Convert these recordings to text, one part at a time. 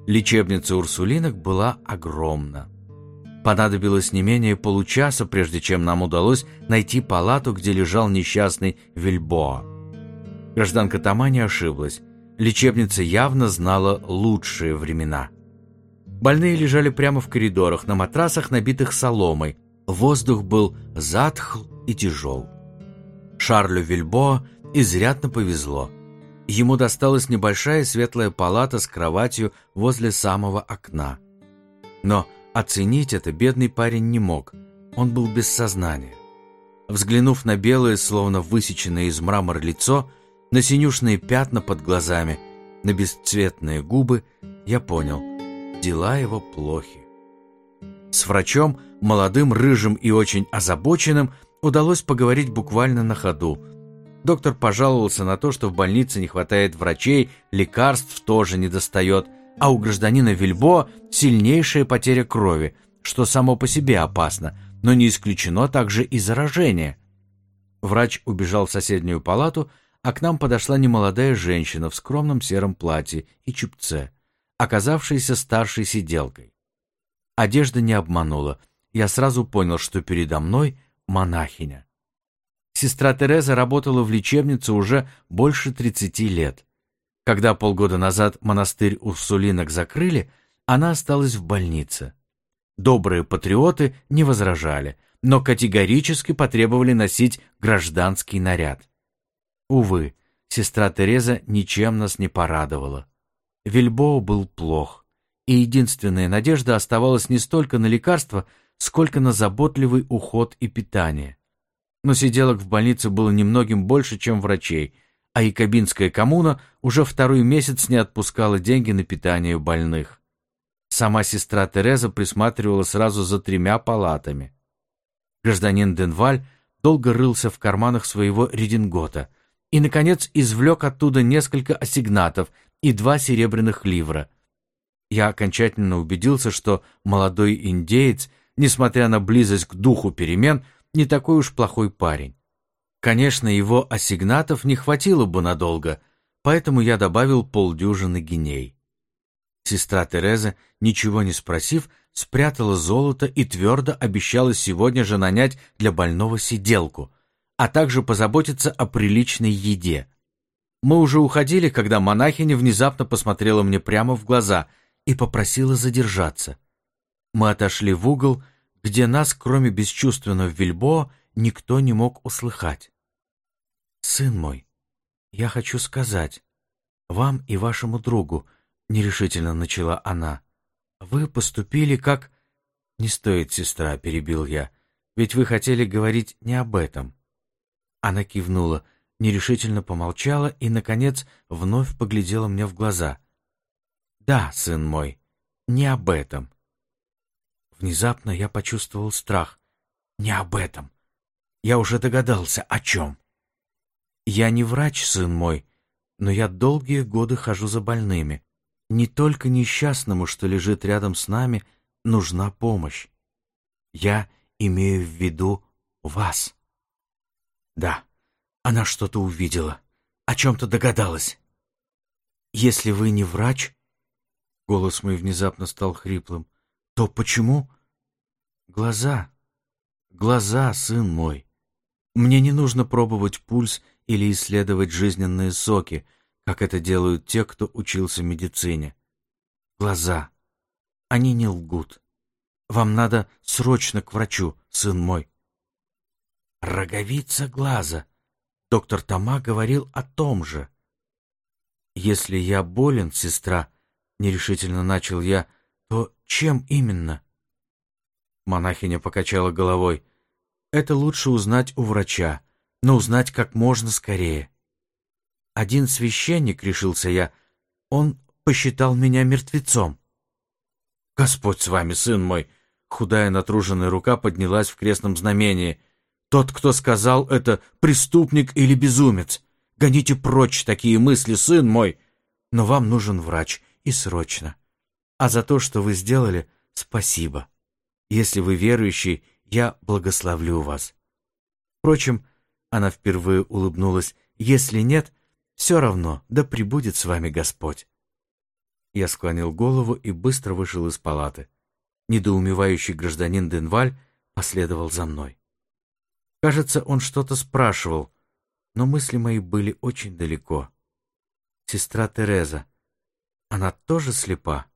Лечебница Урсулинок была огромна. Понадобилось не менее получаса, прежде чем нам удалось найти палату, где лежал несчастный Вильбоа. Гражданка Тома не ошиблась. Лечебница явно знала лучшие времена. Больные лежали прямо в коридорах, на матрасах, набитых соломой. Воздух был затхл и тяжел. Шарлю Вильбоа изрядно повезло. Ему досталась небольшая светлая палата с кроватью возле самого окна. Но оценить это бедный парень не мог. Он был без сознания. Взглянув на белое, словно высеченное из мрамора лицо, на синюшные пятна под глазами, на бесцветные губы, я понял – дела его плохи. С врачом, молодым, рыжим и очень озабоченным, удалось поговорить буквально на ходу. Доктор пожаловался на то, что в больнице не хватает врачей, лекарств тоже недостает, а у гражданина Вильбоа сильнейшая потеря крови, что само по себе опасно, но не исключено также и заражение. Врач убежал в соседнюю палату, а к нам подошла немолодая женщина в скромном сером платье и чепце, оказавшаяся старшей сиделкой. Одежда не обманула. Я сразу понял, что передо мной монахиня. Сестра Тереза работала в лечебнице уже больше 30 лет. Когда полгода назад монастырь Урсулинок закрыли, она осталась в больнице. Добрые патриоты не возражали, но категорически потребовали носить гражданский наряд. Увы, сестра Тереза ничем нас не порадовала. Вильбоа был плох, и единственная надежда оставалась не столько на лекарства, сколько на заботливый уход и питание. Но сиделок в больнице было немногим больше, чем врачей, а якобинская коммуна уже второй месяц не отпускала деньги на питание больных. Сама сестра Тереза присматривала сразу за 3 палатами. Гражданин Денваль долго рылся в карманах своего редингота и, наконец, извлек оттуда несколько ассигнатов и 2 серебряных ливра. Я окончательно убедился, что молодой индеец, несмотря на близость к духу перемен, не такой уж плохой парень. Конечно, его ассигнатов не хватило бы надолго, поэтому я добавил 50 гиней. Сестра Тереза, ничего не спросив, спрятала золото и твердо обещала сегодня же нанять для больного сиделку, а также позаботиться о приличной еде. Мы уже уходили, когда монахиня внезапно посмотрела мне прямо в глаза и попросила задержаться. Мы отошли в угол, где нас, кроме бесчувственного Вильбоа, никто не мог услыхать. «Сын мой, я хочу сказать, вам и вашему другу, — нерешительно начала она, — вы поступили как...» «Не стоит, сестра, — перебил я, — ведь вы хотели говорить не об этом». Она кивнула, нерешительно помолчала и, наконец, вновь поглядела мне в глаза. «Да, сын мой, не об этом». Внезапно я почувствовал страх. Не об этом. Я уже догадался, о чем. Я не врач, сын мой, но я долгие годы хожу за больными. Не только несчастному, что лежит рядом с нами, нужна помощь. Я имею в виду вас. Да, она что-то увидела, о чем-то догадалась. Если вы не врач, голос мой внезапно стал хриплым, то почему? Глаза, сын мой. Мне не нужно пробовать пульс или исследовать жизненные соки, как это делают те, кто учился медицине. Глаза. Они не лгут. Вам надо срочно к врачу, сын мой. Роговица глаза. Доктор Тома говорил о том же. Если я болен, сестра, нерешительно начал я, то чем именно? Монахиня покачала головой. Это лучше узнать у врача, но узнать как можно скорее. Один священник, решился я, он посчитал меня мертвецом. Господь с вами, сын мой. Худая натруженная рука поднялась в крестном знамении. Тот, кто сказал это, преступник или безумец. Гоните прочь такие мысли, сын мой. Но вам нужен врач, и срочно. А за то, что вы сделали, спасибо. Если вы верующий, я благословлю вас. Впрочем, она впервые улыбнулась, если нет, все равно, да пребудет с вами Господь. Я склонил голову и быстро вышел из палаты. Недоумевающий гражданин Денваль последовал за мной. Кажется, он что-то спрашивал, но мысли мои были очень далеко. Сестра Тереза, она тоже слепа?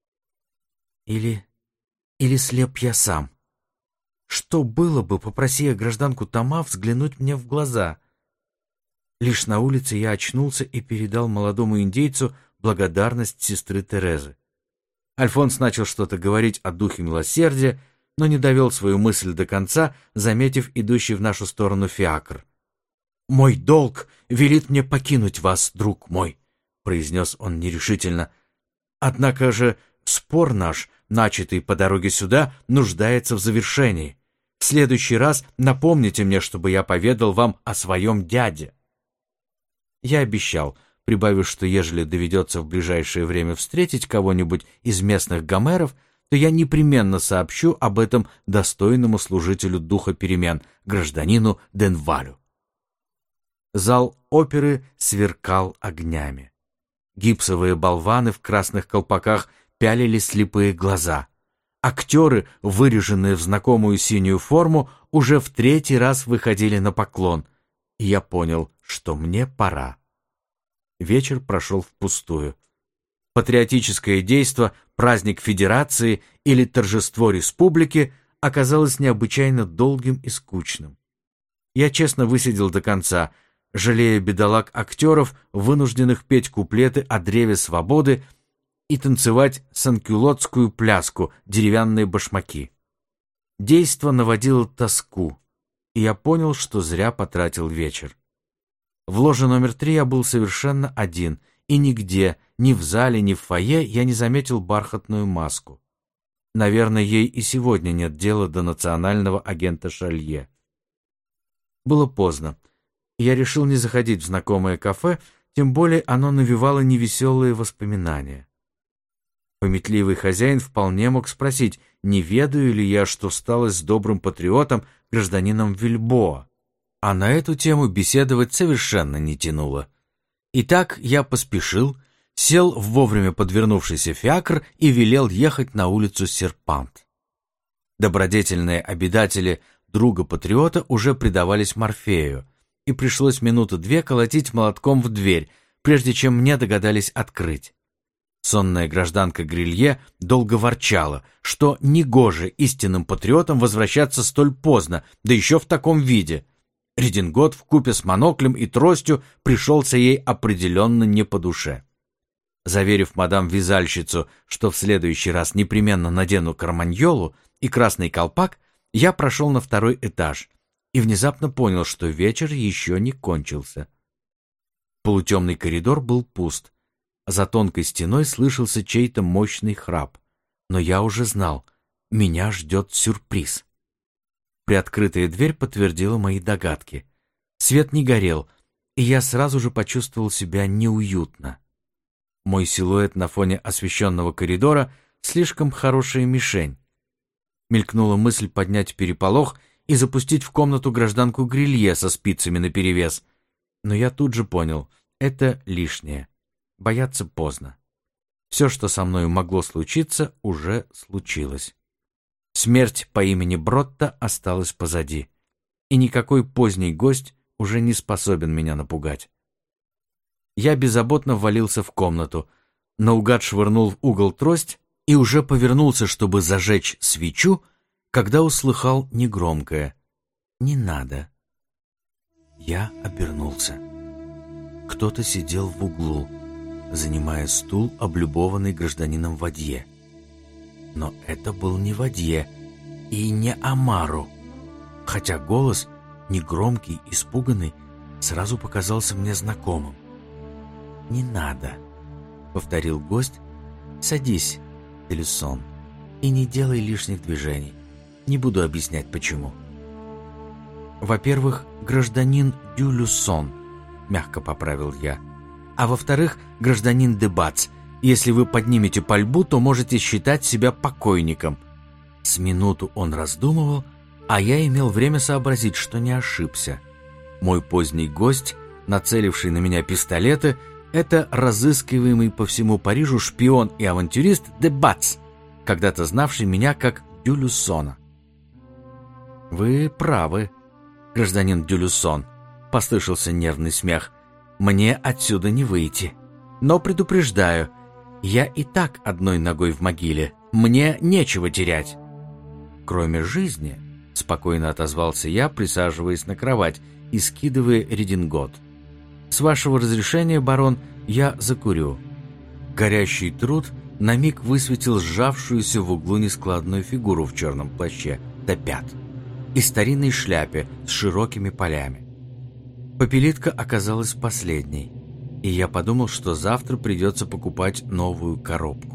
Или слеп я сам? Что было бы, попроси я гражданку Тома взглянуть мне в глаза? Лишь на улице я очнулся и передал молодому индейцу благодарность сестры Терезы. Альфонс начал что-то говорить о духе милосердия, но не довел свою мысль до конца, заметив идущий в нашу сторону фиакр. «Мой долг велит мне покинуть вас, друг мой», — произнес он нерешительно. «Однако же спор наш, начатый по дороге сюда, нуждается в завершении. В следующий раз напомните мне, чтобы я поведал вам о своем дяде». Я обещал, прибавив, что ежели доведется в ближайшее время встретить кого-нибудь из местных гомеров, то я непременно сообщу об этом достойному служителю духа перемен, гражданину Денвалю. Зал оперы сверкал огнями. Гипсовые болваны в красных колпаках пялили слепые глаза. Актеры, выреженные в знакомую синюю форму, уже в третий раз выходили на поклон, и я понял, что мне пора. Вечер прошел впустую. Патриотическое действо, праздник Федерации или торжество Республики оказалось необычайно долгим и скучным. Я честно высидел до конца, жалея бедолаг-актеров, вынужденных петь куплеты о древе свободы и танцевать санкюлотскую пляску, деревянные башмаки. Действо наводило тоску, и я понял, что зря потратил вечер. В ложе номер 3 я был совершенно один, и нигде, ни в зале, ни в фойе я не заметил бархатную маску. Наверное, ей и сегодня нет дела до национального агента Шалье. Было поздно. Я решил не заходить в знакомое кафе, тем более оно навевало невеселые воспоминания. Памятливый хозяин вполне мог спросить, не ведаю ли я, что стало с добрым патриотом, гражданином Вильбоа. А на эту тему беседовать совершенно не тянуло. Итак, я поспешил, сел в вовремя подвернувшийся фиакр и велел ехать на улицу Серпант. Добродетельные обитатели друга-патриота уже предавались Морфею, и пришлось минуты-две колотить молотком в дверь, прежде чем мне догадались открыть. Сонная гражданка Грилье долго ворчала, что негоже истинным патриотам возвращаться столь поздно, да еще в таком виде. Редингот вкупе с моноклем и тростью пришелся ей определенно не по душе. Заверив мадам-вязальщицу, что в следующий раз непременно надену карманьолу и красный колпак, я прошел на второй этаж и внезапно понял, что вечер еще не кончился. Полутемный коридор был пуст. За тонкой стеной слышался чей-то мощный храп, но я уже знал, меня ждет сюрприз. Приоткрытая дверь подтвердила мои догадки. Свет не горел, и я сразу же почувствовал себя неуютно. Мой силуэт на фоне освещенного коридора слишком хорошая мишень. Мелькнула мысль поднять переполох и запустить в комнату гражданку Грилье со спицами наперевес. Но я тут же понял, это лишнее. Бояться поздно. Все, что со мной могло случиться, уже случилось. Смерть по имени Бротта осталась позади, и никакой поздний гость уже не способен меня напугать. Я беззаботно ввалился в комнату, наугад швырнул в угол трость и уже повернулся, чтобы зажечь свечу, когда услыхал негромкое «Не надо». Я обернулся. Кто-то сидел в углу, занимая стул, облюбованный гражданином Вадье. Но это был не Вадье и не Амару, хотя голос, негромкий, испуганный, сразу показался мне знакомым. «Не надо», — повторил гость, — «садись, Делюсон, и не делай лишних движений. Не буду объяснять, почему». «Во-первых, гражданин Дюлюсон», — мягко поправил я, «а во-вторых, гражданин де Бац. Если вы поднимете пальбу, то можете считать себя покойником». С минуту он раздумывал, а я имел время сообразить, что не ошибся. Мой поздний гость, нацеливший на меня пистолеты, Это разыскиваемый по всему Парижу шпион и авантюрист де Бац, когда-то знавший меня как Дюлюссона. «Вы правы, гражданин Дюлюссон», — послышался нервный смех. «Мне отсюда не выйти. Но предупреждаю, я и так одной ногой в могиле. Мне нечего терять». «Кроме жизни», — спокойно отозвался я, присаживаясь на кровать и скидывая редингот. «С вашего разрешения, барон, я закурю». Горящий труд на миг высветил сжавшуюся в углу нескладную фигуру в черном плаще до пят и старинной шляпе с широкими полями. Попелитка оказалась последней, и я подумал, что завтра придется покупать новую коробку.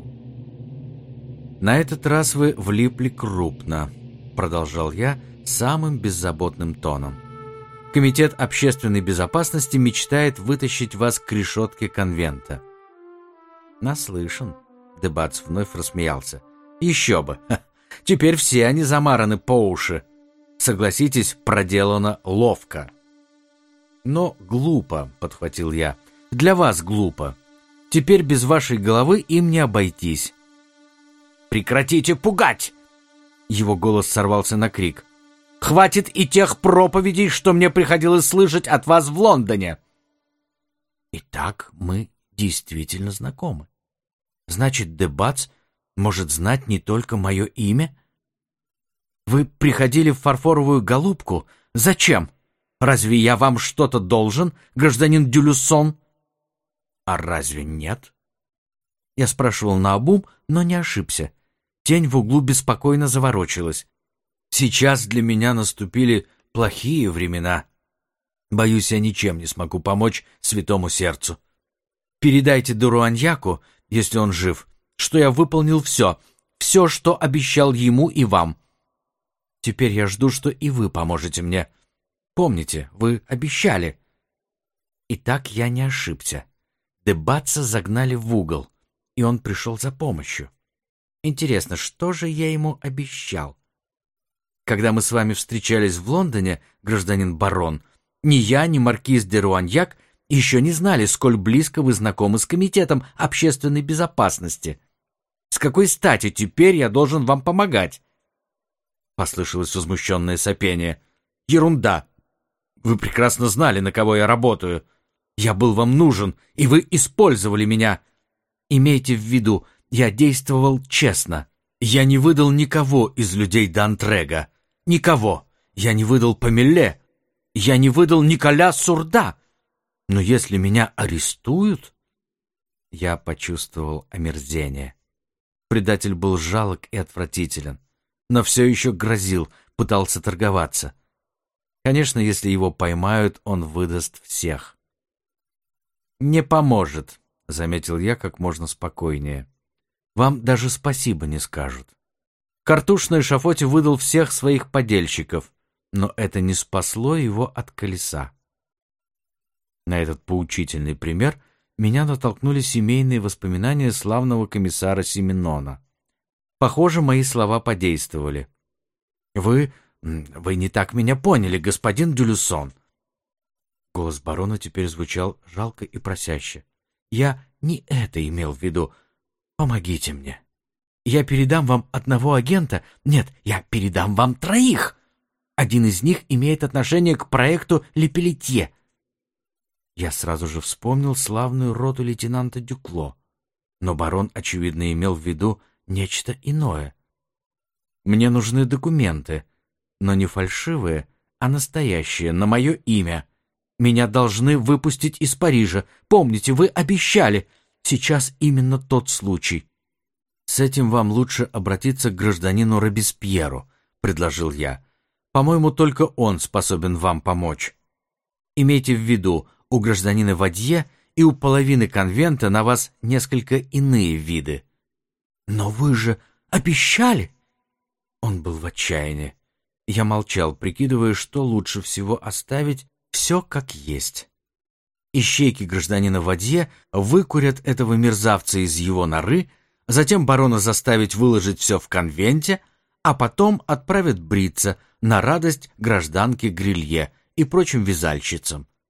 «На этот раз вы влипли крупно», — продолжал я самым беззаботным тоном. «Комитет общественной безопасности мечтает вытащить вас к решетке конвента». «Наслышан», — де Бац вновь рассмеялся. «Еще бы! Теперь все они замараны по уши. Согласитесь, проделано ловко». «Но глупо», — подхватил я. «Для вас глупо. Теперь без вашей головы им не обойтись». «Прекратите пугать!» Его голос сорвался на крик. «Хватит и тех проповедей, что мне приходилось слышать от вас в Лондоне!» «Итак, мы действительно знакомы. Значит, де Бац может знать не только мое имя? Вы приходили в фарфоровую голубку? Зачем? Разве я вам что-то должен, гражданин Дюлюссон?» «А разве нет?» Я спрашивал наобум, но не ошибся. Тень в углу беспокойно заворочилась. «Сейчас для меня наступили плохие времена. Боюсь, я ничем не смогу помочь святому сердцу. Передайте Дуруаньяку, если он жив, что я выполнил все, что обещал ему и вам. Теперь я жду, что и вы поможете мне. Помните, вы обещали». И так я не ошибся. де Баца загнали в угол, и он пришел за помощью. Интересно, что же я ему обещал? Когда мы с вами встречались в Лондоне, гражданин барон, ни я, ни маркиз де Руаньяк еще не знали, сколь близко вы знакомы с Комитетом общественной безопасности. С какой стати теперь я должен вам помогать?» Послышалось возмущенное сопение. «Ерунда! Вы прекрасно знали, на кого я работаю. Я был вам нужен, и вы использовали меня. Имейте в виду, я действовал честно. Я не выдал никого из людей Д'Антрега. Никого. Я не выдал Помеле. Я не выдал Николя Сурда. Но если меня арестуют...» Я почувствовал омерзение. Предатель был жалок и отвратителен, но все еще грозил, пытался торговаться. Конечно, если его поймают, он выдаст всех. «Не поможет», — заметил я как можно спокойнее. «Вам даже спасибо не скажут. Картуш на эшафоте выдал всех своих подельщиков, но это не спасло его от колеса». На этот поучительный пример меня натолкнули семейные воспоминания славного комиссара Сименона. Похоже, мои слова подействовали. «Вы не так меня поняли, господин Дюлюссон». Голос барона теперь звучал жалко и просяще. «Я не это имел в виду. Помогите мне. Я передам вам одного агента. Нет, я передам вам 3. Один из них имеет отношение к проекту Лепелетье». Я сразу же вспомнил славную роту лейтенанта Дюкло, но барон, очевидно, имел в виду нечто иное. «Мне нужны документы, но не фальшивые, а настоящие, на мое имя. Меня должны выпустить из Парижа. Помните, вы обещали. Сейчас именно тот случай». «С этим вам лучше обратиться к гражданину Робеспьеру», — предложил я. «По-моему, только он способен вам помочь. Имейте в виду, у гражданина Вадье и у половины конвента на вас несколько иные виды». «Но вы же обещали!» Он был в отчаянии. Я молчал, прикидывая, что лучше всего оставить все как есть. Ищейки гражданина Вадье выкурят этого мерзавца из его норы, затем барона заставить выложить все в конвенте, а потом отправят бриться на радость гражданке Грилье и прочим вязальщицам.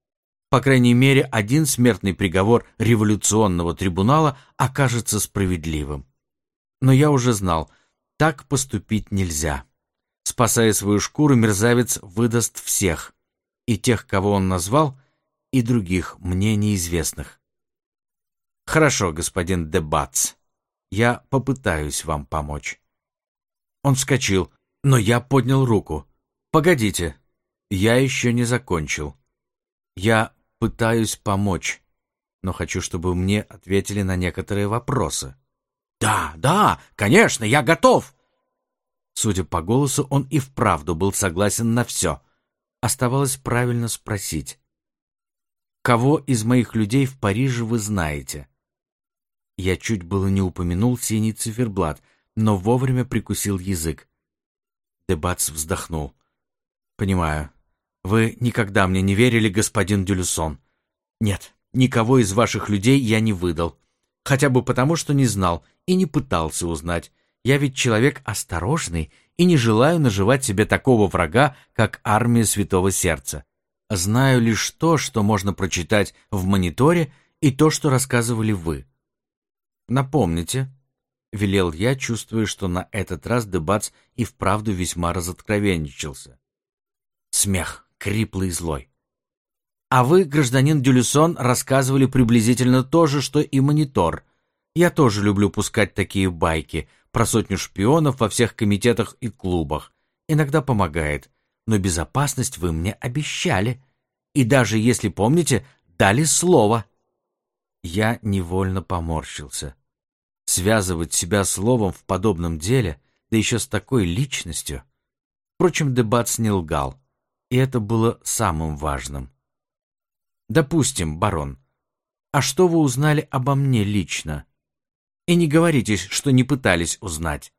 По крайней мере, один смертный приговор революционного трибунала окажется справедливым. Но я уже знал, так поступить нельзя. Спасая свою шкуру, мерзавец выдаст всех. И тех, кого он назвал, и других, мне неизвестных. Хорошо, господин де Бац, я попытаюсь вам помочь. Он вскочил, но я поднял руку. Погодите, я еще не закончил. Я пытаюсь помочь, но хочу, чтобы мне ответили на некоторые вопросы. Да, конечно, я готов. Судя по голосу, он и вправду был согласен на все. Оставалось правильно спросить. Кого из моих людей в Париже вы знаете? Я чуть было не упомянул синий циферблат, но вовремя прикусил язык. де Бац вздохнул. Понимаю. Вы никогда мне не верили, господин Дюлюсон. Нет, никого из ваших людей я не выдал. Хотя бы потому, что не знал и не пытался узнать. Я ведь человек осторожный и не желаю наживать себе такого врага, как армия Святого Сердца. Знаю лишь то, что можно прочитать в мониторе, и то, что рассказывали вы. Напомните, — велел я, чувствуя, что на этот раз де Бац и вправду весьма разоткровенничался. Смех, хриплый и злой. А вы, гражданин Дюлюсон, рассказывали приблизительно то же, что и монитор. Я тоже люблю пускать такие байки про 100 шпионов во всех комитетах и клубах. Иногда помогает. Но безопасность вы мне обещали. И даже, если помните, дали слово. Я невольно поморщился. Связывать себя словом в подобном деле, да еще с такой личностью. Впрочем, де Бац не лгал. И это было самым важным. Допустим, барон. А что вы узнали обо мне лично? И не говорите, что не пытались узнать.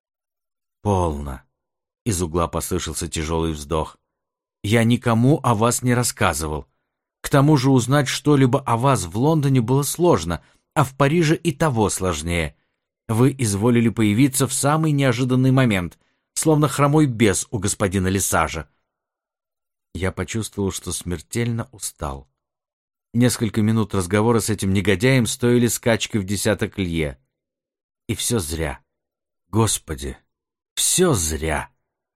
Полно. Из угла послышался тяжелый вздох. Я никому о вас не рассказывал. К тому же узнать что-либо о вас в Лондоне было сложно, а в Париже и того сложнее. Вы изволили появиться в самый неожиданный момент, словно хромой бес у господина Лесажа. Я почувствовал, что смертельно устал. Несколько минут разговора с этим негодяем стоили скачки в 10 лье. И все зря. Господи, все зря.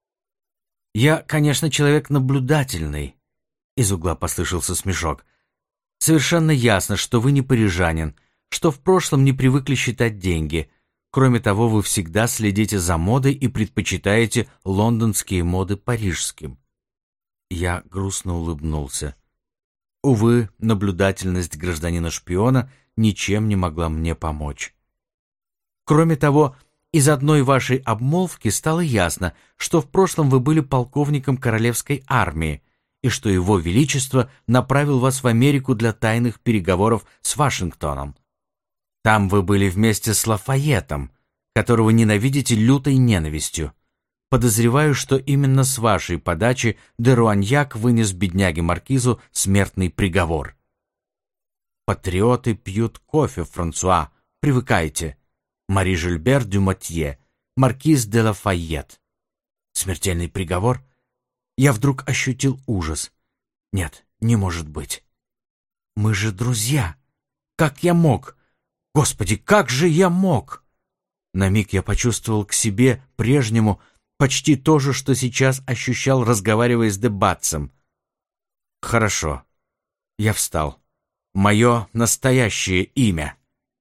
Я, конечно, человек наблюдательный. Из угла послышался смешок. Совершенно ясно, что вы не парижанин, что в прошлом не привыкли считать деньги. Кроме того, вы всегда следите за модой и предпочитаете лондонские моды парижским. Я грустно улыбнулся. Увы, наблюдательность гражданина-шпиона ничем не могла мне помочь. Кроме того, из одной вашей обмолвки стало ясно, что в прошлом вы были полковником королевской армии и что его величество направил вас в Америку для тайных переговоров с Вашингтоном. Там вы были вместе с Лафайетом, которого ненавидите лютой ненавистью. Подозреваю, что именно с вашей подачи де Руаньяк вынес бедняге-маркизу смертный приговор. Патриоты пьют кофе, Франсуа, привыкайте. Мари Жильбер дю Матье, маркиз де Лафайет. Смертельный приговор? Я вдруг ощутил ужас. Нет, не может быть. Мы же друзья. Как я мог? Господи, как же я мог? На миг я почувствовал к себе прежнему почти то же, что сейчас ощущал, разговаривая с де Бацем. Хорошо. Я встал. Мое настоящее имя.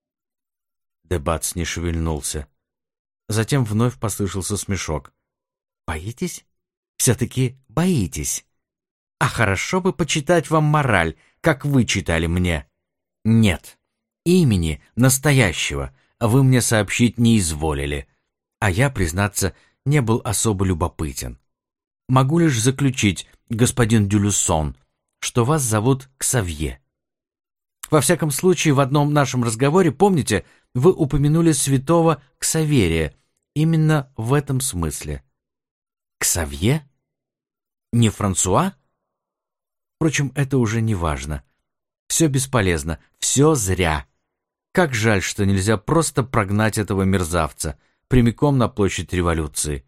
Де Бац не шевельнулся. Затем вновь послышался смешок. Боитесь? Все-таки боитесь. А хорошо бы почитать вам мораль, как вы читали мне. Нет, имени настоящего вы мне сообщить не изволили, а я, признаться, не был особо любопытен. Могу лишь заключить, господин Дюлюсон, что вас зовут Ксавье. Во всяком случае, в одном нашем разговоре, помните, вы упомянули святого Ксаверия именно в этом смысле. Ксавье? Не Франсуа? Впрочем, это уже не важно. Все бесполезно, все зря. Как жаль, что нельзя просто прогнать этого мерзавца прямиком на площадь Революции.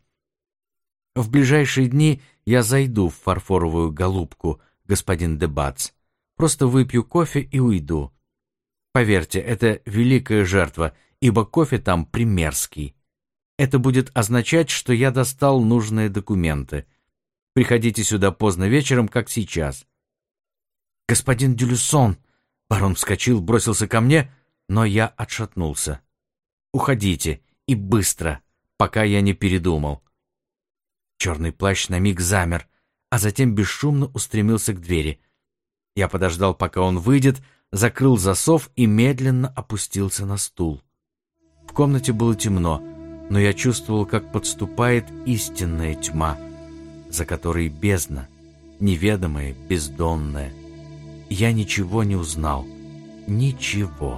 В ближайшие дни я зайду в фарфоровую голубку, господин де Бац. просто выпью кофе и уйду. Поверьте, это великая жертва, ибо кофе там примерский. Это будет означать, что я достал нужные документы. Приходите сюда поздно вечером, как сейчас». «Господин Дюлюсон!» Барон вскочил, бросился ко мне, но я отшатнулся. «Уходите, и быстро, пока я не передумал». Черный плащ на миг замер, а затем бесшумно устремился к двери. Я подождал, пока он выйдет, закрыл засов и медленно опустился на стул. В комнате было темно, но я чувствовал, как подступает истинная тьма, за которой бездна, неведомая, бездонная. Я ничего не узнал. Ничего.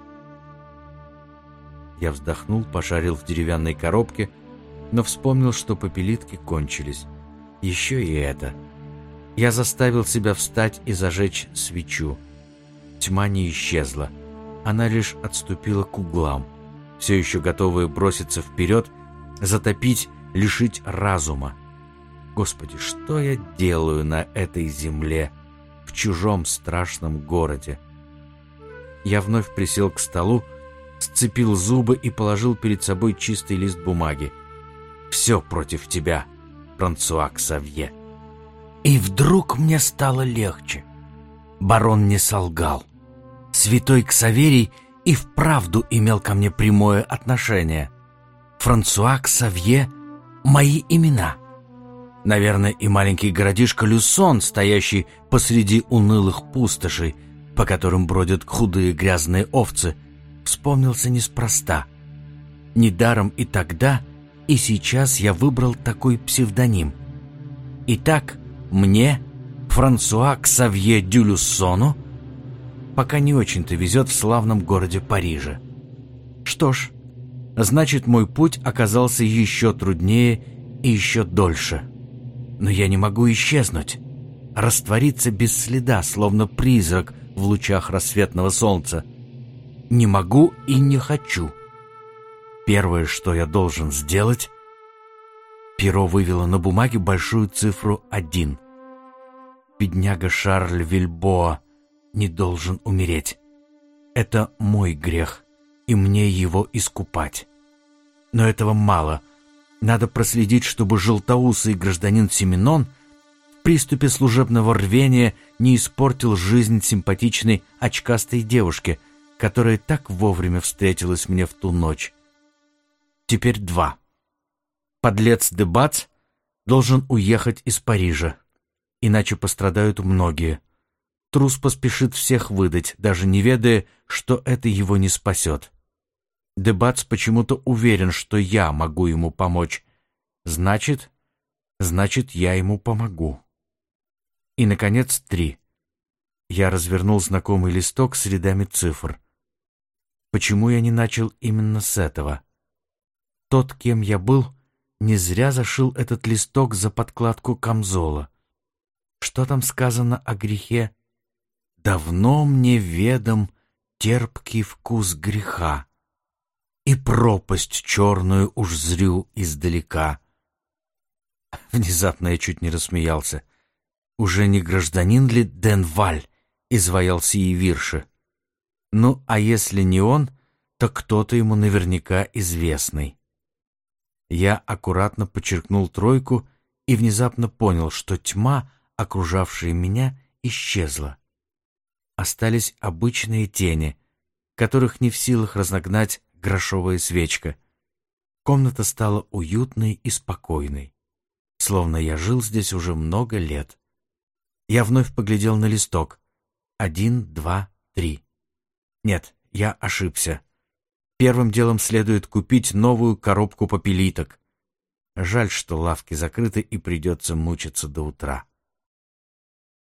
Я вздохнул, пошарил в деревянной коробке, но вспомнил, что попелитки кончились. Еще и это. Я заставил себя встать и зажечь свечу. Тьма не исчезла. Она лишь отступила к углам, все еще готовая броситься вперед, затопить, лишить разума. Господи, что я делаю на этой земле, в чужом страшном городе? Я вновь присел к столу, сцепил зубы и положил перед собой чистый лист бумаги. «Все против тебя, Франсуа Ксавье». И вдруг мне стало легче. Барон не солгал. Святой Ксаверий и вправду имел ко мне прямое отношение. Франсуа Ксавье — мои имена. Наверное, и маленький городишко Люсон, стоящий посреди унылых пустошей, по которым бродят худые грязные овцы, вспомнился неспроста. Недаром и тогда, и сейчас я выбрал такой псевдоним. Итак, мне, Франсуа Ксавье дю Люссону, пока не очень-то везет в славном городе Париже. Что ж, значит, мой путь оказался еще труднее и еще дольше. Но я не могу исчезнуть, раствориться без следа, словно призрак в лучах рассветного солнца. Не могу и не хочу. Первое, что я должен сделать... Перо вывело на бумаге большую цифру 1. Бедняга Шарль Вильбоа не должен умереть. Это мой грех, и мне его искупать. Но этого мало. Надо проследить, чтобы желтоусый гражданин Сименон в приступе служебного рвения не испортил жизнь симпатичной очкастой девушке, которая так вовремя встретилась мне в ту ночь. Теперь 2. Подлец де Бац должен уехать из Парижа, иначе пострадают многие. Трус поспешит всех выдать, даже не ведая, что это его не спасет. Де Бац почему-то уверен, что я могу ему помочь. Значит, я ему помогу. И, наконец, 3. Я развернул знакомый листок с рядами цифр. Почему я не начал именно с этого? Тот, кем я был, не зря зашил этот листок за подкладку камзола. Что там сказано о грехе? «Давно мне ведом терпкий вкус греха, и пропасть черную уж зрю издалека». Внезапно я чуть не рассмеялся. Уже не гражданин ли Денваль изваял сии вирши? Ну, а если не он, то кто-то ему наверняка известный. Я аккуратно подчеркнул 3 и внезапно понял, что тьма, окружавшая меня, исчезла. Остались обычные тени, которых не в силах разогнать грошовая свечка. Комната стала уютной и спокойной, словно я жил здесь уже много лет. Я вновь поглядел на листок. 1, 2, 3. Нет, я ошибся. Первым делом следует купить новую коробку попелиток. Жаль, что лавки закрыты и придется мучиться до утра.